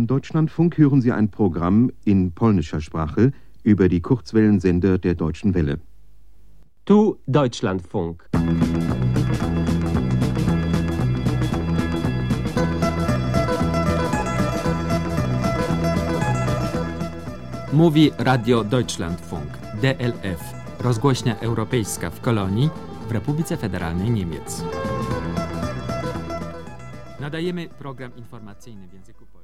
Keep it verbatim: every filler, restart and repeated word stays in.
Deutschlandfunk hören Sie ein Programm in polnischer Sprache über die Kurzwellensender der Deutschen Welle. Tu Deutschlandfunk. Mówi Radio Deutschlandfunk, D L F, rozgłośnia europejska w Kolonii w Republice Federalnej Niemiec. Nadajemy program informacyjny w języku polskim.